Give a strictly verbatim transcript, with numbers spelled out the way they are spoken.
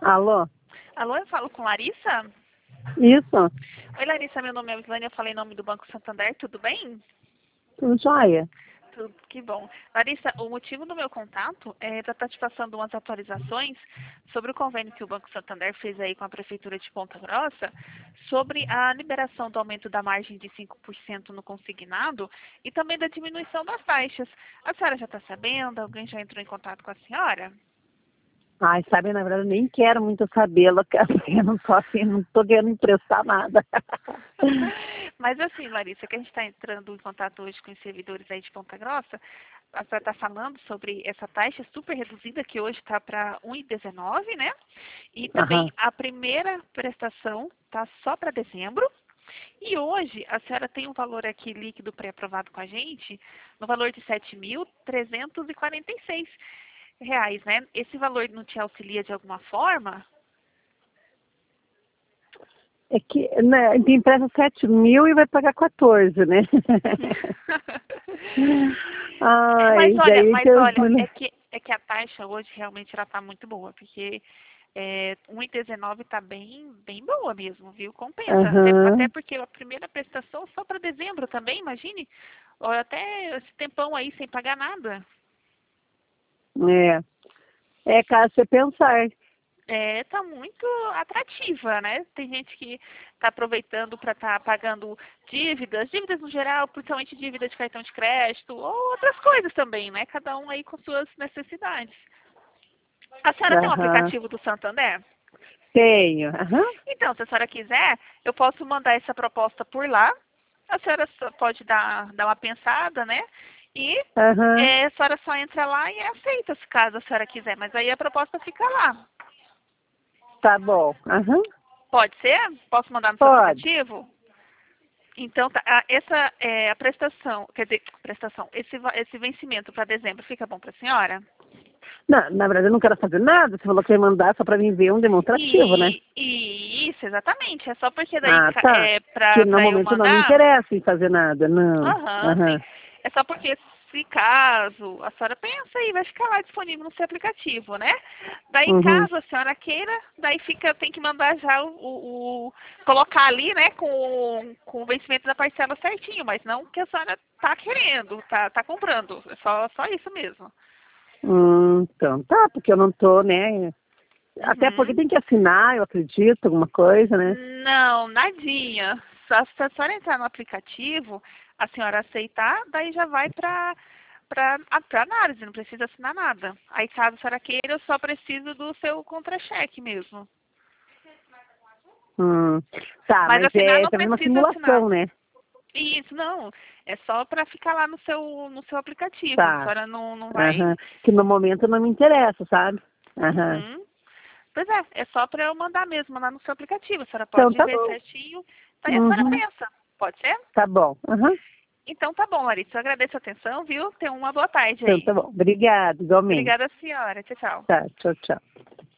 Alô? Alô, eu falo com Larissa? Isso? Oi, Larissa, meu nome é Islane, eu falei em nome do Banco Santander, tudo bem? Tudo jóia? Tudo, que bom. Larissa, o motivo do meu contato é para estar te passando umas atualizações sobre o convênio que o Banco Santander fez aí com a Prefeitura de Ponta Grossa sobre a liberação do aumento da margem de cinco por cento no consignado e também da diminuição das taxas. A senhora já está sabendo? Alguém já entrou em contato com a senhora? Ai, sabe, na verdade, eu nem quero muito sabê-la, porque eu não tô assim, não tô querendo emprestar nada. Mas assim, Larissa, que a gente está entrando em contato hoje com os servidores aí de Ponta Grossa, a senhora está falando sobre essa taxa super reduzida que hoje está para um vírgula dezenove, né? E também Aham. a primeira prestação está só para dezembro. E hoje a senhora tem um valor aqui líquido pré-aprovado com a gente no valor de sete mil trezentos e quarenta e seis reais, né? Esse valor não te auxilia de alguma forma? É que, né, empresta sete mil e vai pagar quatorze, né? Mas Ai, olha, daí que mas eu... olha, é que, é que a taxa hoje realmente ela tá muito boa, porque é, um vírgula dezenove está bem, bem boa mesmo, viu? Compensa. Até, até Aham, porque a primeira prestação só para dezembro também, imagine. Olha, até esse tempão aí sem pagar nada. é. É caso você pensar. É, tá muito atrativa, né? Tem gente que está aproveitando para estar pagando dívidas, dívidas no geral, principalmente dívida de cartão de crédito, ou outras coisas também, né? Cada um aí com suas necessidades. A senhora tem um Aham. aplicativo do Santander? Tenho. Aham. Então, se a senhora quiser, eu posso mandar essa proposta por lá. A senhora só pode dar, dar uma pensada, né? E Aham. é, a senhora só entra lá e aceita, se caso a senhora quiser. Mas aí a proposta fica lá. Tá bom. Aham. Pode ser? Posso mandar no seu Pode. aplicativo? Então, tá, a- essa é a prestação, quer dizer, prestação, esse, va- esse vencimento para dezembro fica bom para a senhora? Na, na verdade, eu não quero fazer nada. Você falou que ia mandar só para mim ver um demonstrativo, né? E, e isso, exatamente. É só porque daí Ah, ca- tá. é Que pra, no pra eu momento não me mandar. interessa em fazer nada, não. Aham, sim. Aham. É só porque se caso a senhora pensa aí, vai ficar lá disponível no seu aplicativo, né? Daí Uhum. caso a senhora queira, daí fica, tem que mandar já o, o- o- colocar ali, né, com, com o vencimento da parcela certinho, mas não que a senhora tá querendo, tá, tá comprando. É só, só isso mesmo. Hum, então, tá, porque eu não tô, né? Até porque Uhum. tem que assinar, eu acredito, alguma coisa, né? Não, nadinha. Só se a senhora entrar no aplicativo, a senhora aceitar, daí já vai para para análise, não precisa assinar nada. Aí caso a senhora queira, eu só preciso do seu contra-cheque mesmo. Hum. Tá, Mas mas assinar é não também uma precisa assinar. simulação, né? Isso, não. É só para ficar lá no seu, no seu aplicativo. A Tá. senhora não, não vai. Aham. Que no momento não me interessa, sabe? Aham. Uhum. Pois é, é só para eu mandar mesmo lá no seu aplicativo. A senhora Então pode tá ver bom. certinho. Daí a senhora Uhum. pensa. Pode ser? Tá bom. Aham. Então tá bom, Larissa. Eu agradeço a atenção, viu? Tenha uma boa tarde Então aí. tá bom. Obrigada, igualmente. Obrigada, senhora. Tchau, tchau. Tá, tchau, tchau.